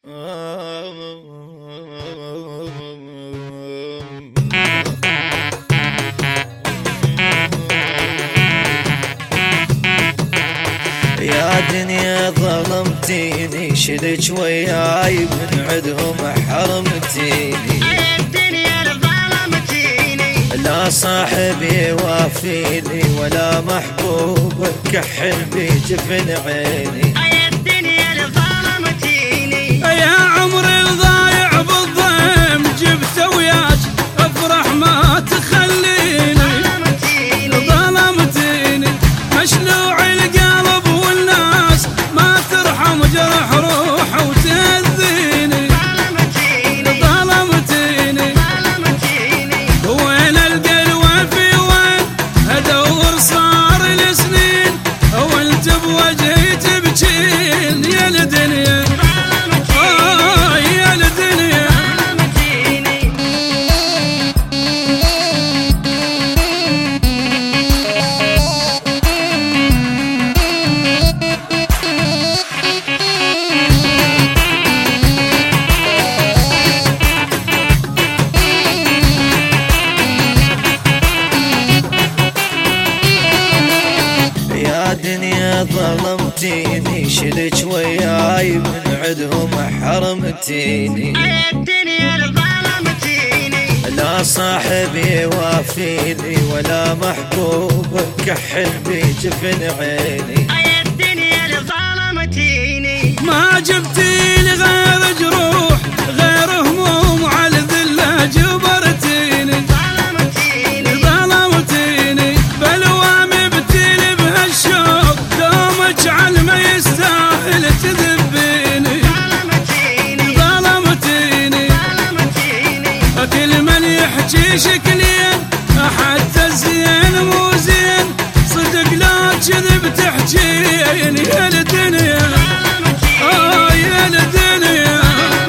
يا دنيا ظلمتيني، شلك وياي من عدهم حرمتيني. يا دنيا ظلمتيني، لا صاحبي وافيني ولا محبوب كحل بجفن عيني. يا الدنيا ظلمتيني، يا عمري الضايع بالضيم جبت وياك افرح ما تخليني. ظلمتيني مشلوع القلب والناس ما ترحم جرح روح وتأذيني. ظلمتيني وين القلوة في وين ادور صار السنين وانت بوجهي تبكين. يا الدنيا يا الدنيا يا دنيا ظلمتيني، شلك وياي من عدهم حرمتيني. يا الدنيا ظلمتيني، لا صاحبي وافيني ولا محبوب كحل بجفن عيني. يا الدنيا ظلمتيني، ما جبتيلي غير جروح غير هموم على الذلة جبرتيني. ظلمتيني بلوامي بتيلي بهالشوق دومك على ما يستاهل تذبيني. ظلمتيني كل من يحكي شكلين حتى الزين مو زين صدق لا كذب تحجيني. يا الدنيا يا الدنيا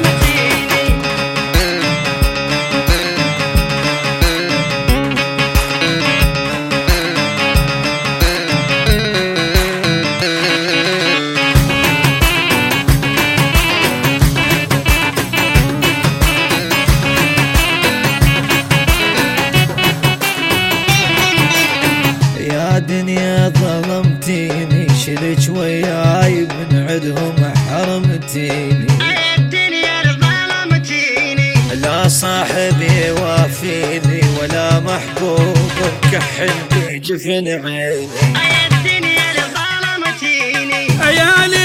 يا دنيا ظلمتيني، شلك وياي من عدهم حرمتيني. يا الدنيا ظلمتيني، لا صاحبي وافيني ولا محبوب كحل بجفن عيني. يا الدنيا ظلمتيني، يا